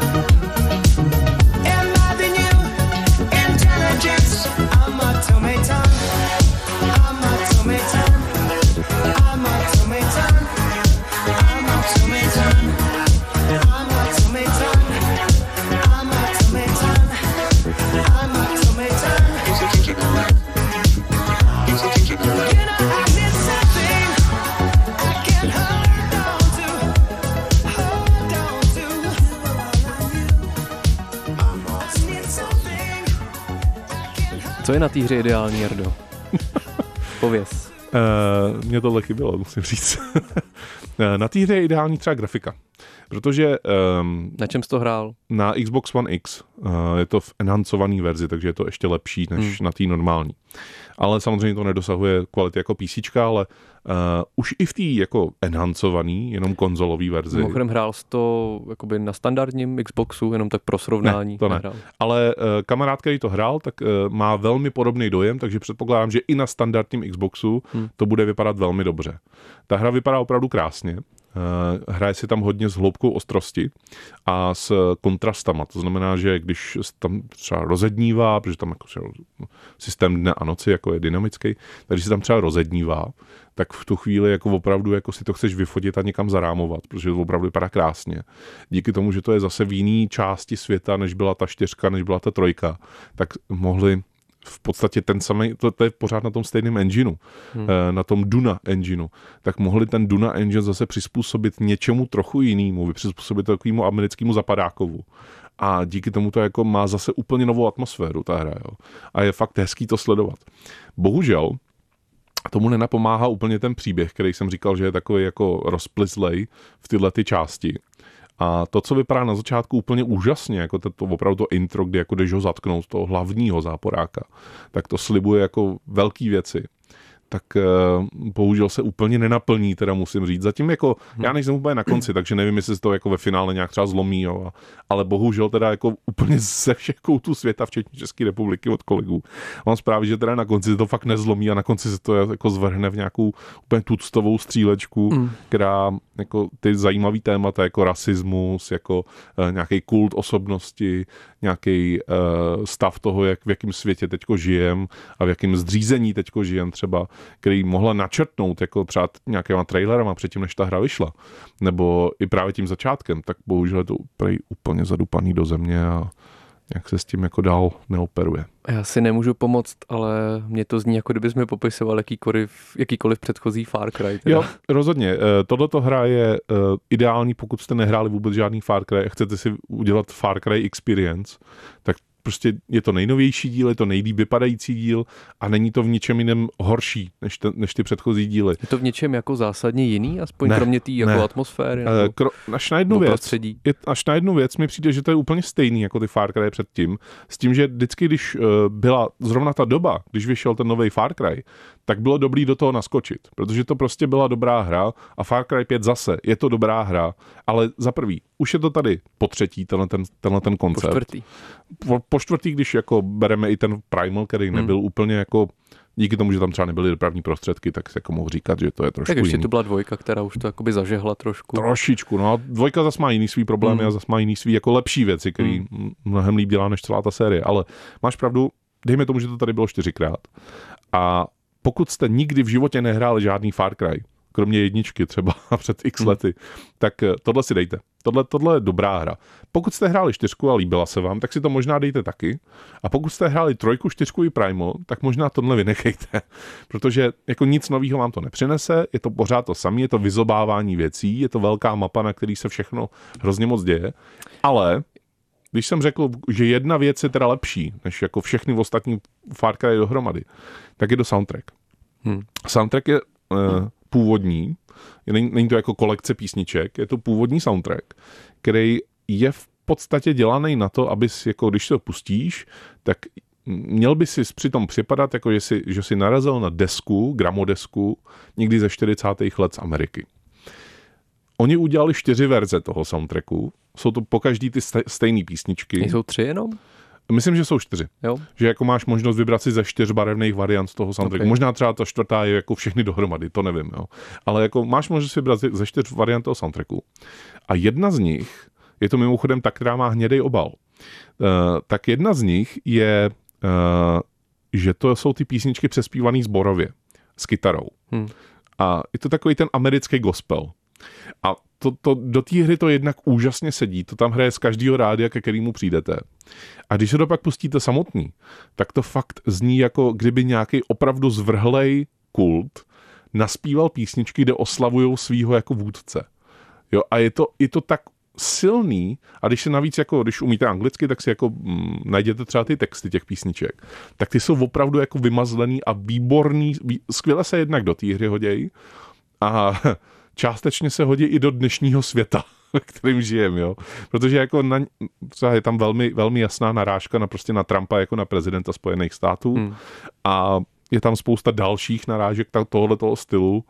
Speaker 4: Am I the new intelligence? I'm automaton. I'm automaton. I'm automaton. I'm automaton. I'm automaton. I'm automaton. I'm automaton. It's a digital man. It's a digital man. You know I need something I can hold on to. Hold on to. I need something I can hold.
Speaker 3: Co je na té hře ideální, Jardo? Pověz.
Speaker 2: Mně tohle chybělo, musím říct. Na té hře je ideální třeba grafika, protože
Speaker 3: Na čem jsi to hrál?
Speaker 2: na Xbox One X je to v enhancované verzi, takže je to ještě lepší než na té normální. Ale samozřejmě to nedosahuje kvality jako PCčka, ale už i v té jako enhancovaný, jenom konzolový verzi.
Speaker 3: Mimochodem hrál jsi to jakoby na standardním Xboxu, jenom tak pro srovnání?
Speaker 2: Ne, to ne.
Speaker 3: Nehrál.
Speaker 2: Ale kamarád, který to hrál, tak má velmi podobný dojem, takže předpokládám, že i na standardním Xboxu to bude vypadat velmi dobře. Ta hra vypadá opravdu krásně. Hraje si tam hodně s hloubkou ostrosti a s kontrastama. To znamená, že když tam třeba rozednívá, protože tam jako systém dne a noci jako je dynamický, takže si tam třeba rozednívá, tak v tu chvíli jako opravdu jako si to chceš vyfotit a někam zarámovat, protože to opravdu vypadá krásně. Díky tomu, že to je zase v jiné části světa, než byla ta 4, než byla ta 3, tak mohli v podstatě ten samý, to je pořád na tom stejném engineu, na tom Duna engineu, tak mohli ten Duna engine zase přizpůsobit něčemu trochu jinému, přizpůsobit takovému americkému zapadákovu. A díky tomu to jako má zase úplně novou atmosféru ta hra. Jo. A je fakt hezký to sledovat. Bohužel tomu nenapomáhá úplně ten příběh, který jsem říkal, že je takový jako rozplizlej v tyhle ty části. A to, co vypadá na začátku úplně úžasně, jako to opravdu to intro, kdy jako jdeš ho zatknout, toho hlavního záporáka, tak to slibuje jako velký věci. Tak bohužel se úplně nenaplní, teda musím říct. Zatím jako, já nejsem úplně na konci, takže nevím, jestli se to jako ve finále nějak třeba zlomí, jo, ale bohužel teda jako úplně ze všech koutů světa, včetně České republiky od kolegů. Mám zprávy, že teda na konci se to fakt nezlomí a na konci se to jako zvrhne v nějakou úplně tuctovou střílečku, která jako ty zajímavý témata jako rasismus, jako nějaký kult osobnosti, nějaký stav toho, v jakém světě teďko žijem a v jakém zřízení teďko žijem třeba, který mohla načrtnout jako třeba nějakýma trailerama předtím, než ta hra vyšla, nebo i právě tím začátkem, tak bohužel je to úplně zadupaný do země a jak se s tím jako dál neoperuje.
Speaker 3: Já si nemůžu pomoct, ale mě to zní, jako kdybys mi popisoval jakýkoliv předchozí Far Cry. Teda.
Speaker 2: Jo, rozhodně. Tohleto hra je ideální, pokud jste nehráli vůbec žádný Far Cry a chcete si udělat Far Cry Experience, tak prostě je to nejnovější díl, je to nejlíp vypadající díl a není to v ničem jiném horší než ty předchozí díly.
Speaker 3: Je to v něčem jako zásadně jiný, aspoň kromě té jako atmosféry?
Speaker 2: Až na jednu věc mi přijde, že to je úplně stejný jako ty Far Cry předtím, s tím, že vždycky, když byla zrovna ta doba, když vyšel ten nový Far Cry, tak bylo dobrý do toho naskočit, protože to prostě byla dobrá hra a Far Cry 5 zase je to dobrá hra, ale za prvý, už je to tady po třetí, tenhle ten koncept. Po čtvrtý, když jako bereme i ten Primal, který nebyl úplně jako, díky tomu, že tam třeba nebyly dopravní prostředky, tak se jako mohu říkat, že to je trošku
Speaker 3: tak ještě
Speaker 2: jiný.
Speaker 3: to byla 2, která už to jakoby zažehla trošku.
Speaker 2: Trošičku, no. 2 zase má jiný svý problémy a zase má jiný svý jako lepší věci, který mnohem líp dělá než celá ta série, ale máš pravdu, dejme tomu, že to tady bylo 4krát. A pokud jste nikdy v životě nehráli žádný Far Cry, kromě 1 třeba před x lety, tak tohle si dejte. Tohle je dobrá hra. Pokud jste hráli 4 a líbila se vám, tak si to možná dejte taky. A pokud jste hráli 3, 4 i Primal, tak možná tohle vynechejte. Protože jako nic nového vám to nepřinese, je to pořád to samé, je to vyzobávání věcí, je to velká mapa, na který se všechno hrozně moc děje. Ale když jsem řekl, že jedna věc je teda lepší, než jako všechny ostatní Far Cry dohromady, tak je to soundtrack. Soundtrack je původní, není to jako kolekce písniček, je to původní soundtrack, který je v podstatě dělaný na to, abys, jako když to pustíš, tak měl by si přitom připadat, jako že si narazil na desku, gramodesku, někdy ze 40. let z Ameriky. Oni udělali 4 verze toho soundtracku, jsou to pokaždý ty stejné písničky.
Speaker 3: Nejsou 3 jenom?
Speaker 2: Myslím, že jsou 4.
Speaker 3: Jo.
Speaker 2: Že jako máš možnost vybrat si ze 4 barevných variant z toho soundtracku. Okay. Možná třeba ta 4. je jako všechny dohromady, to nevím. Jo. Ale jako máš možnost vybrat ze 4 variant toho soundtracku. A jedna z nich, je to mimochodem ta, která má hnědej obal, tak jedna z nich je, že to jsou ty písničky přespívaný zborově, s kytarou. A je to takový ten americký gospel. A do té hry to jednak úžasně sedí, to tam hraje z každého rádia, ke kterému přijdete. A když se to pak pustíte samotný, tak to fakt zní jako kdyby nějaký opravdu zvrhlej kult naspíval písničky, kde oslavujou svýho jako vůdce. Jo, a je to tak silný, a když se navíc jako, když umíte anglicky, tak si jako najděte třeba ty texty těch písniček, tak ty jsou opravdu jako vymazlený a výborný, skvěle se jednak do té hry hodějí a částečně se hodí i do dnešního světa, ve kterým žijeme, jo. Protože jako je tam velmi, velmi jasná narážka na Trumpa jako na prezidenta Spojených států a je tam spousta dalších narážek tohoto stylu,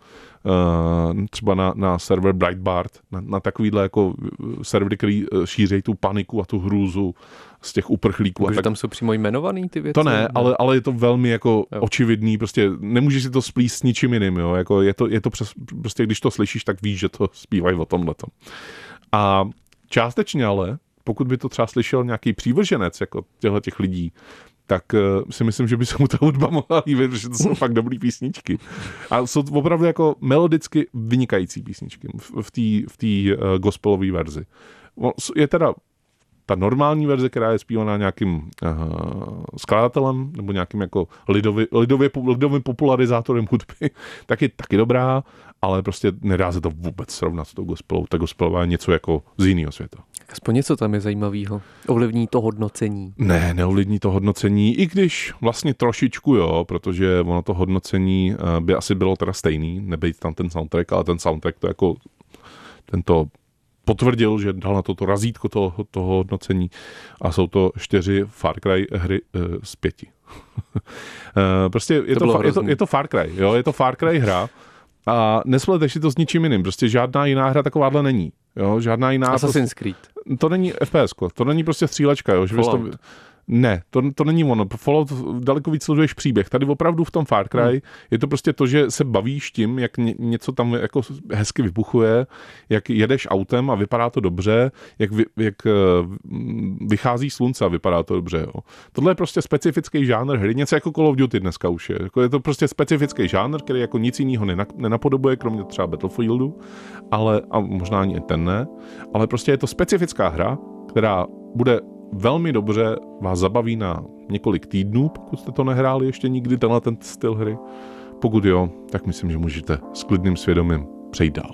Speaker 2: třeba na server Breitbart, na takovýhle jako servery, který šíří tu paniku a tu hrůzu z těch uprchlíků.
Speaker 3: Takže tam jsou přímo jmenovaný ty věci?
Speaker 2: To ne, ale je to velmi jako očividný, prostě nemůžeš si to splíst s ničím jiným, jo? Jako je to prostě když to slyšíš, tak víš, že to zpívají o tomhletom. A částečně ale, pokud by to třeba slyšel nějaký přívrženec jako těch lidí, tak si myslím, že by se mu ta hudba mohla líbit, protože to jsou fakt dobrý písničky. A jsou opravdu jako melodicky vynikající písničky v té gospelové verzi. Je teda ta normální verze, která je zpívaná nějakým skladatelem nebo nějakým jako lidovým popularizátorem hudby, tak je taky dobrá, ale prostě nedá se to vůbec srovnat s tou gospelou. Ta gospelová je něco jako z jiného světa.
Speaker 3: Aspoň něco tam je zajímavého. Ovlivní to hodnocení?
Speaker 2: Ne, neovlivní to hodnocení, i když vlastně trošičku jo, protože ono to hodnocení by asi bylo teda stejný, nebejt tam ten soundtrack, ale ten soundtrack to jako tento potvrdil, že dal na to razítko toho hodnocení a jsou to 4 Far Cry hry z 5. Prostě je to Far Cry, jo, je to Far Cry hra a nespleteš si to s ničím jiným, prostě žádná jiná hra takováhle není. Jo, žádná jiná...
Speaker 3: Assassin's Creed.
Speaker 2: To není FPS, to není prostě střílečka, jo. Že ne, to není ono. Fallout daleko víc sleduješ příběh. Tady opravdu v tom Far Cry je to prostě to, že se bavíš tím, jak něco tam jako hezky vybuchuje, jak jedeš autem a vypadá to dobře, jak vychází slunce a vypadá to dobře. Jo. Tohle je prostě specifický žánr hry, něco jako Call of Duty dneska už je. Je to prostě specifický žánr, který jako nic jiného nenapodobuje, kromě třeba Battlefieldu, a možná ani ten ne, ale prostě je to specifická hra, která bude velmi dobře vás zabaví na několik týdnů, pokud jste to nehráli ještě nikdy, ten styl hry. Pokud jo, tak myslím, že můžete s klidným svědomím přejít dál.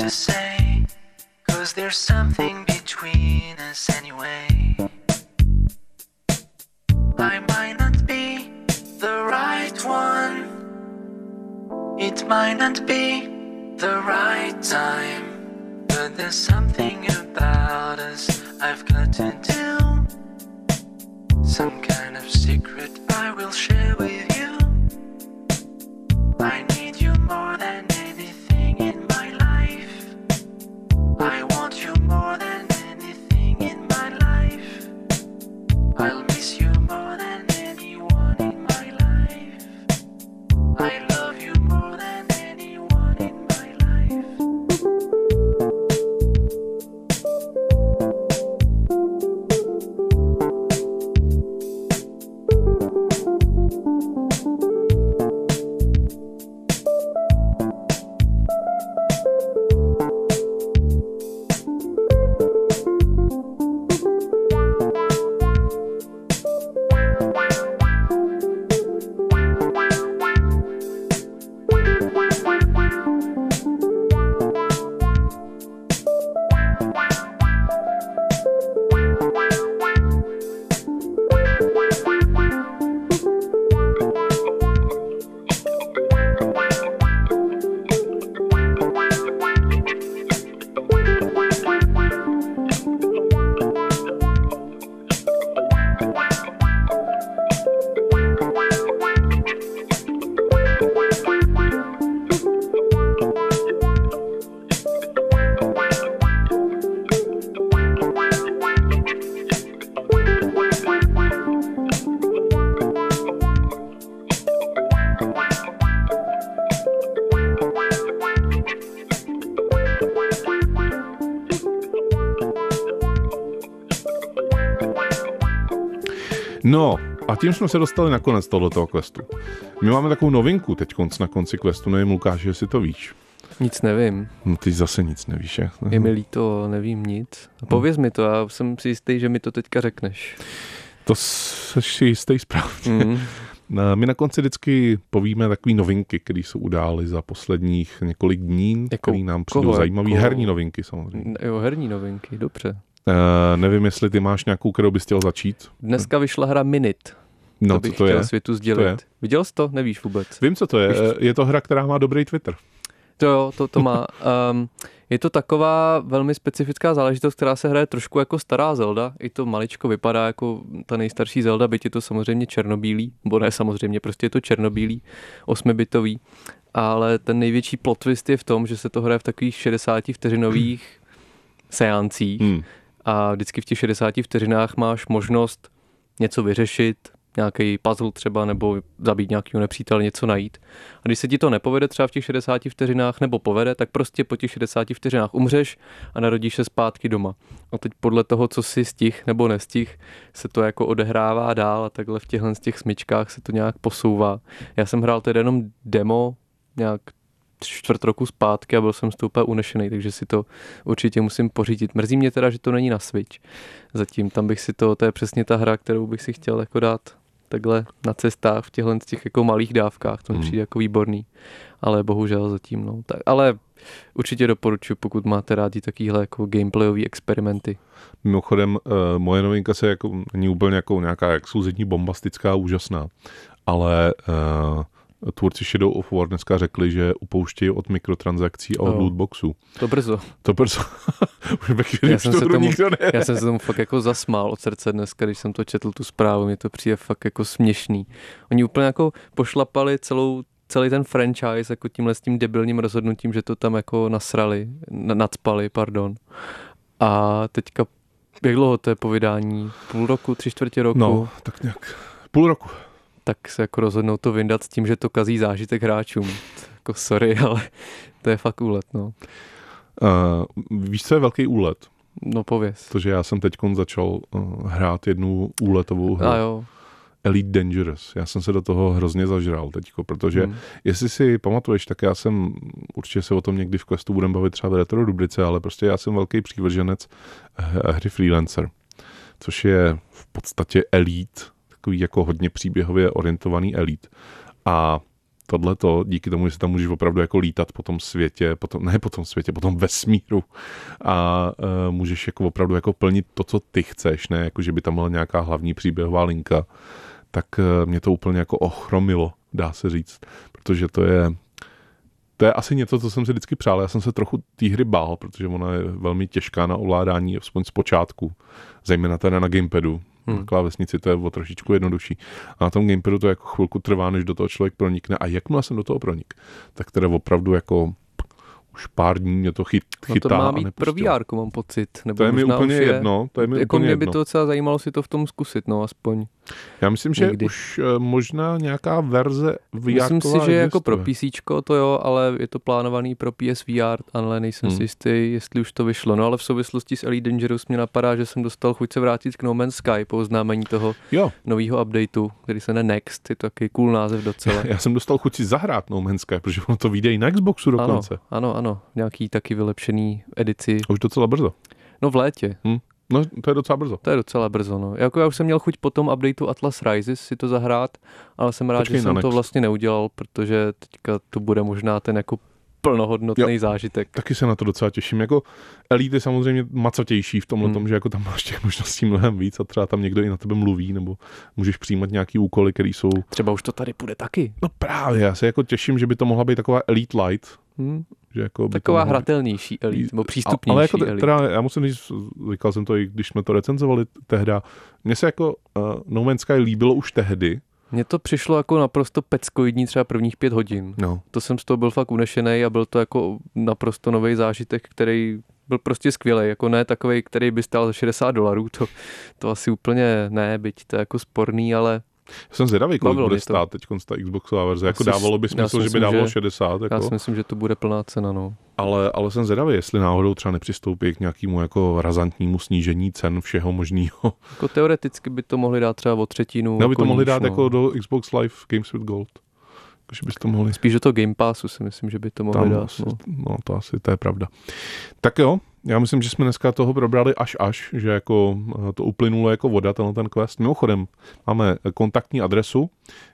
Speaker 4: to say, 'cause there's something between us anyway. I might not be the right one, it might not be the right time, but there's something about us I've got to do. Some kind of secret I will share with you. I need you more than anything in my life. I want you more than anything in my life. I'll miss you more than anyone in my life. I love you more than anyone in my life.
Speaker 2: No, a tím jsme se dostali na konec tohoto questu. My máme takovou novinku teď na konci questu, nevím, Lukáš, jestli to víš.
Speaker 3: Nic nevím.
Speaker 2: No ty zase nic nevíš, jak?
Speaker 3: Je mi líto, nevím nic. Pověz mi to, já jsem si jistý, že mi to teďka řekneš.
Speaker 2: To seš si jistý správně. My na konci vždycky povíme takové novinky, které jsou udály za posledních několik dní, které nám přijdou zajímavé. Herní novinky samozřejmě.
Speaker 3: Jo, herní novinky, dobře.
Speaker 2: Nevím, jestli ty máš nějakou, kterou bys chtěl začít.
Speaker 3: Dneska vyšla hra Minute.
Speaker 2: No,
Speaker 3: to bych
Speaker 2: co to
Speaker 3: chtěl
Speaker 2: je?
Speaker 3: světu sdělit. Viděl jsi to? Nevíš vůbec.
Speaker 2: Vím, co to je. Je to hra, která má dobrý Twitter.
Speaker 3: To jo, to má. Je to taková velmi specifická záležitost, která se hraje trošku jako stará Zelda. I to maličko vypadá jako ta nejstarší Zelda, byť je to samozřejmě černobílý, bo ne samozřejmě, prostě je to černobílý, 8bitový. Ale ten největší plot twist je v tom, že se to hraje v takových 60 vteřinových seancích. A vždycky v těch 60 vteřinách máš možnost něco vyřešit, nějaký puzzle třeba, nebo zabít nějakého nepřítele, něco najít. A když se ti to nepovede třeba v těch 60 vteřinách, nebo povede, tak prostě po těch 60 vteřinách umřeš a narodíš se zpátky doma. A teď podle toho, co si stih nebo nestih, se to jako odehrává dál a takhle v těchhle z těch smyčkách se to nějak posouvá. Já jsem hrál tedy jenom demo nějak 4 roku zpátky a byl jsem z toho úplně unešený, takže si to určitě musím pořídit. Mrzí mě teda, že to není na Switch. Zatím tam bych si to je přesně ta hra, kterou bych si chtěl jako dát takhle na cestách v těchhle z těch jako malých dávkách, to mi přijde jako výborný, ale bohužel zatím, no. Tak, ale určitě doporučuji, pokud máte rádi takovýhle jako gameplayový experimenty.
Speaker 2: Mimochodem, moje novinka se jako, není úplně jako nějaká exkluzivní, bombastická, úžasná, ale tvůrci Shadow of War dneska řekli, že upouštějí od mikrotransakcí a od lootboxů.
Speaker 3: To brzo. Já jsem se tomu fakt jako zasmál od srdce dneska, když jsem to četl, tu zprávu, mě to přijde fakt jako směšný. Oni úplně jako pošlapali celý ten franchise jako tímhle s tím debilním rozhodnutím, že to tam jako nasrali, nacpali, pardon. A teďka, jak dlouho to je po vydání? Půl roku, 3/4 roku?
Speaker 2: No, tak nějak půl roku.
Speaker 3: Tak se jako rozhodnou to vyndat s tím, že to kazí zážitek hráčům. Jako sorry, ale to je fakt úlet, no.
Speaker 2: Víš, co je velký úlet?
Speaker 3: No pověz.
Speaker 2: To, že já jsem teďkon začal hrát jednu úletovou hru.
Speaker 3: A jo.
Speaker 2: Elite Dangerous. Já jsem se do toho hrozně zažral teďko, protože jestli si pamatuješ, tak já jsem, určitě se o tom někdy v questu budeme bavit třeba v retro rubrice, ale prostě já jsem velký přívrženec hry Freelancer, což je v podstatě Elite, takový jako hodně příběhově orientovaný Elite. A tohleto, díky tomu, že si tam můžeš opravdu jako lítat po tom světě, po tom vesmíru a můžeš jako opravdu jako plnit to, co ty chceš, ne jako, že by tam byla nějaká hlavní příběhová linka, tak mě to úplně jako ochromilo, dá se říct, protože to je asi něco, co jsem si vždycky přál. Já jsem se trochu té hry bál, protože ona je velmi těžká na ovládání, aspoň z počátku, zejména teda na gamepadu. Na klávesnici to je o trošičku jednodušší. A na tom gamepadu to jako chvilku trvá, než do toho člověk pronikne. A jakmile jsem do toho pronik, tak teda opravdu jako už pár dní mě to chytá.
Speaker 3: To má být pro VR, mám pocit. Nebo
Speaker 2: to je mi úplně jedno.
Speaker 3: Jako mě by to docela zajímalo si to v tom zkusit, no aspoň.
Speaker 2: Já myslím, že
Speaker 3: někdy.
Speaker 2: už možná nějaká verze VR.
Speaker 3: Myslím si, že jako pro PCčko to jo, ale je to plánovaný pro PSVR, ale nejsem si jistý, jestli už to vyšlo. No ale v souvislosti s Elite Dangerous mě napadá, že jsem dostal chuť se vrátit k No Man's Sky po oznámení toho nového updateu, který se jmenuje Next. Je to takový cool název docela.
Speaker 2: Já jsem dostal chuť si zahrát No Man's Sky, protože ono to vyjde i na Xboxu dokonce.
Speaker 3: Ano, nějaký taky vylepšený edici.
Speaker 2: Už docela brzo.
Speaker 3: No v létě.
Speaker 2: No, to je docela brzo.
Speaker 3: To je docela brzo, no. Jako já už jsem měl chuť po tom updateu Atlas Rises si to zahrát, ale jsem rád, že jsem to vlastně neudělal, protože teďka to bude možná ten jako plnohodnotný zážitek.
Speaker 2: Taky se na to docela těším. Jako Elite je samozřejmě macatější v tomhle tom, že jako tam máš těch možností mnohem víc a třeba tam někdo i na tebe mluví, nebo můžeš přijímat nějaký úkoly, které jsou...
Speaker 3: Třeba už to tady půjde taky.
Speaker 2: No právě, já se jako těším, že by to mohla být taková Elite Light. Že jako
Speaker 3: taková hratelnější Elite, nebo přístupnější
Speaker 2: ale jako
Speaker 3: Elite.
Speaker 2: Teda, já musím říct, říkal jsem to i když jsme to recenzovali tehda, mně se jako No Man's Sky líbilo už tehdy.
Speaker 3: Mně to přišlo jako naprosto peckoidní třeba prvních 5 hodin.
Speaker 2: No.
Speaker 3: To jsem z toho byl fakt unešený a byl to jako naprosto nový zážitek, který byl prostě skvělý, jako ne takovej, který by stál za $60, to asi úplně ne, byť to je jako sporný, ale
Speaker 2: já jsem zvědavý, kolik bude stát teď ta Xboxová verze. Jako dávalo by smysl, že by dávalo 60. Jako.
Speaker 3: Já si myslím, že to bude plná cena, no.
Speaker 2: Ale jsem zvědavý, jestli náhodou třeba nepřistoupí k nějakému jako razantnímu snížení cen všeho možného.
Speaker 3: Jako teoreticky by to mohli dát třeba o třetinu.
Speaker 2: No by to mohli dát jako do Xbox Live Games with Gold. Takže bys to mohli...
Speaker 3: Spíš do toho Game Passu si myslím, že by to mohli dát.
Speaker 2: No to je pravda. Tak jo, já myslím, že jsme dneska toho probrali až, že jako to uplynulo jako voda, ten quest. Mimochodem, máme kontaktní adresu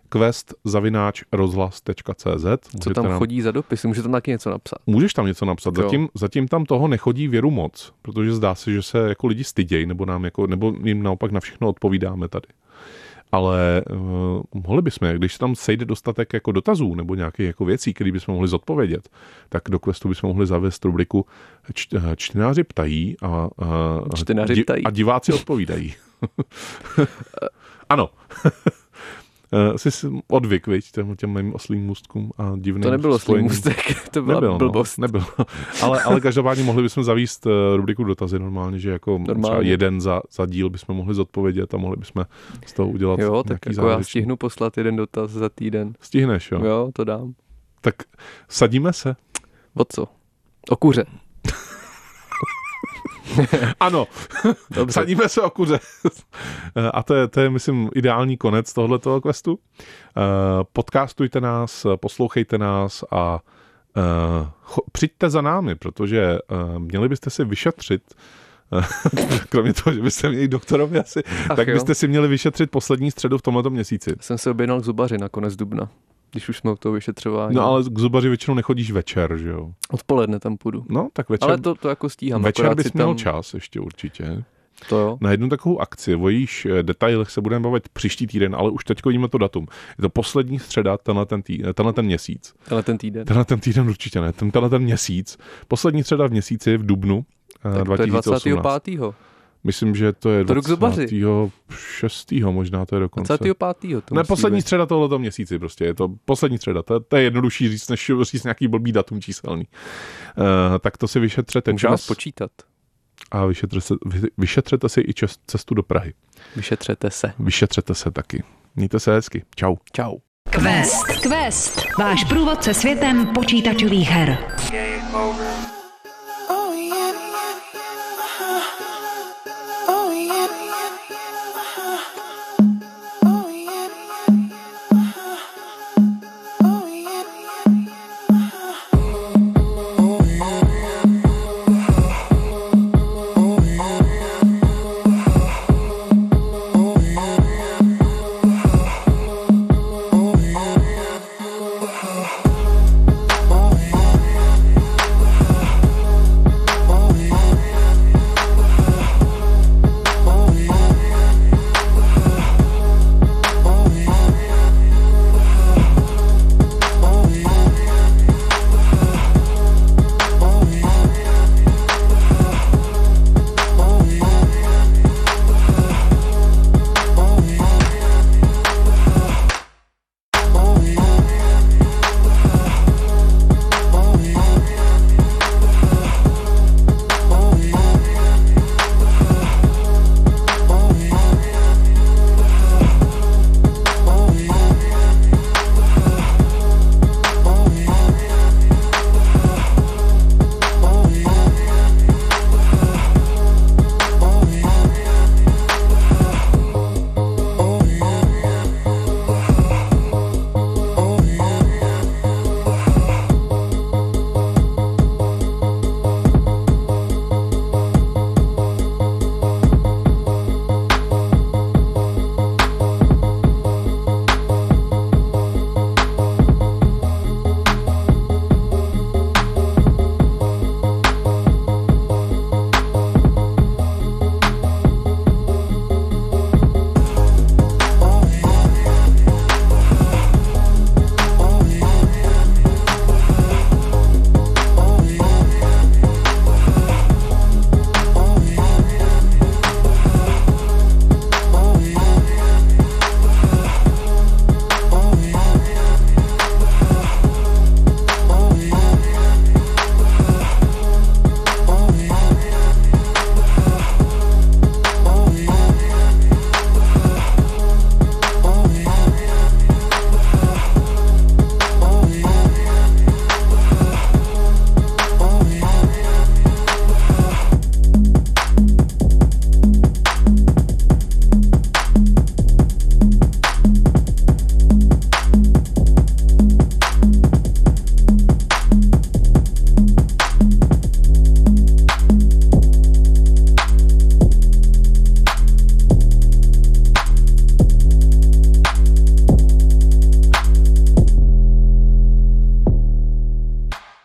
Speaker 2: quest@rozhlas.cz.
Speaker 3: Co tam chodí za dopis? Může tam taky něco napsat?
Speaker 2: Můžeš tam něco napsat. Zatím tam toho nechodí věru moc, protože zdá se, že se jako lidi stydějí, nebo jim naopak na všechno odpovídáme tady. Ale mohli bychom, když se tam sejde dostatek jako dotazů nebo nějakých jako věcí, které bychom mohli zodpovědět, tak do questu bychom mohli zavést rubriku Čtenáři ptají a diváci odpovídají. Ano. Jsi odvyk, viď, těm mým oslým můstkům a divným.
Speaker 3: To nebyl oslý můstek, to byla blbost.
Speaker 2: Nebyl. Ale každopádně mohli bychom zavíst rubriku dotazy normálně, že jako třeba jeden za díl bychom mohli zodpovědět a mohli bychom z toho udělat
Speaker 3: jo, tak jako já stihnu poslat jeden dotaz za týden.
Speaker 2: Stihneš, jo?
Speaker 3: Jo, to dám.
Speaker 2: Tak sadíme se.
Speaker 3: O co? O kuře.
Speaker 2: Ano, sadíme se o kuře. A to je, myslím, ideální konec tohoto questu. Podcastujte nás, poslouchejte nás a přijďte za námi, protože měli byste si vyšetřit, kromě toho, že byste měli doktorovi asi, byste si měli vyšetřit poslední středu v tomto měsíci.
Speaker 3: Jsem se objednal k zubaři na konec dubna, když už jsme u toho vyšetřování.
Speaker 2: No ale k zubaři většinou nechodíš večer, že jo?
Speaker 3: Odpoledne tam půjdu.
Speaker 2: No, tak večer.
Speaker 3: Ale to jako stíhám.
Speaker 2: Večer bys měl čas ještě určitě.
Speaker 3: To jo.
Speaker 2: Na jednu takovou akci, o jejíž detailech se budeme bavit příští týden, ale už teď víme to datum. Je to poslední středa, tenhle ten měsíc. Tenhle ten týden určitě ne, tenhle ten měsíc. Poslední středa v měsíci v dubnu 2018.
Speaker 3: To je 25.
Speaker 2: Myslím, že to je
Speaker 3: 26.
Speaker 2: možná to je dokonce.
Speaker 3: 25.
Speaker 2: Ne, poslední středa tohoto měsíci prostě, je to poslední středa, to je jednodušší říct, než říct nějaký blbý datum číselný. Tak to si vyšetřete
Speaker 3: můžeme
Speaker 2: čas.
Speaker 3: Spočítat.
Speaker 2: A vyšetřete si i cestu do Prahy. Vyšetřete se taky. Mějte se hezky. Čau.
Speaker 3: Čau.
Speaker 1: Quest. Váš průvodce světem počítačových her.
Speaker 4: Game over.